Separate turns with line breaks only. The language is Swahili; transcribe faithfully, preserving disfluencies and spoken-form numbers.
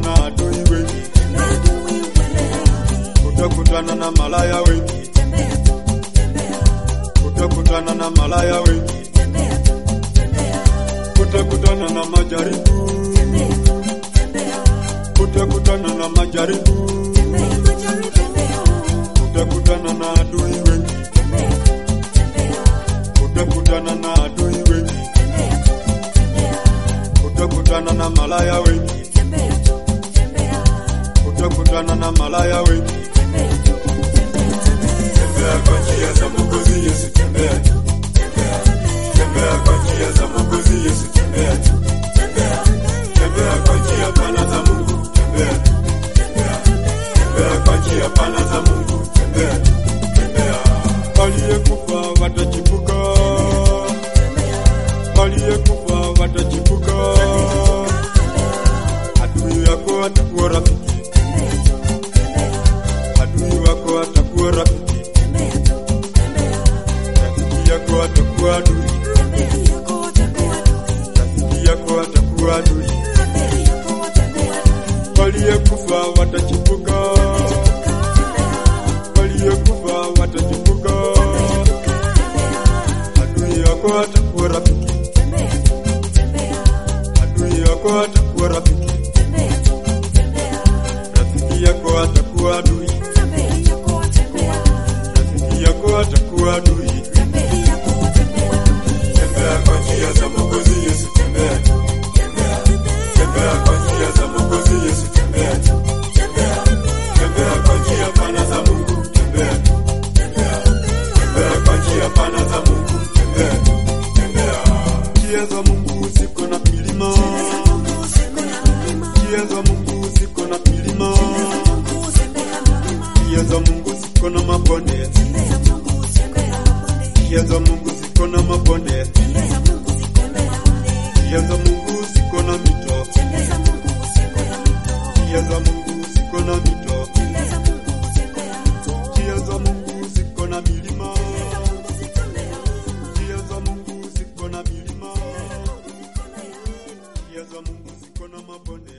na adui wengi, utakutana na malaya wengi, utakutana na malaya wengi, utakutana na majaribu, utakutana na majaribu, utakutana na adui wengi, utakutana na adui wengi, utakutana na malaya wengi, utakutana na malaya wengi. Tembea kwa njia za Mwokozi Yesu, tembea tu, tembea kwa njia za Mwokozi Yesu, tembea tu, tembea kwa njia pana za Mungu, tembea tu, tembea kwa njia pana za Mungu, tembea tu, tembea. Waliyekufa watachipuka, waliyekufa watachipuka, adui yako atakuwa rafiki, adui wako atakuwa rafiki, rafiki yako atakuwa adui, rafiki yako atakuwa adui. Waliyekufa watachipuka, waliyekufa watachipuka, adui yako atakuwa rafiki, adui yako atakuwa rafiki, rafiki yako atakuwa adui, rafiki yako atakuwa adui. Tembea kwa njia za Mwokozi Yesu, tembea tu, tembea kwa njia za Mwokozi Yesu, tembea tu, tembea kwa njia pana za Mungu, tembea tu, tembea kwa njia pana za Mungu, tembea tu, tembea. Njia za Mungu ziko na milima, njia za Mungu ziko na milima, njia za Mungu ziko na mabonde, njia za Mungu ziko na mabonde, njia za Mungu ziko na mito, njia za Mungu ziko na mito, njia za Mungu ziko na milima, njia za Mungu ziko na milima, njia za Mungu ziko na mabonde.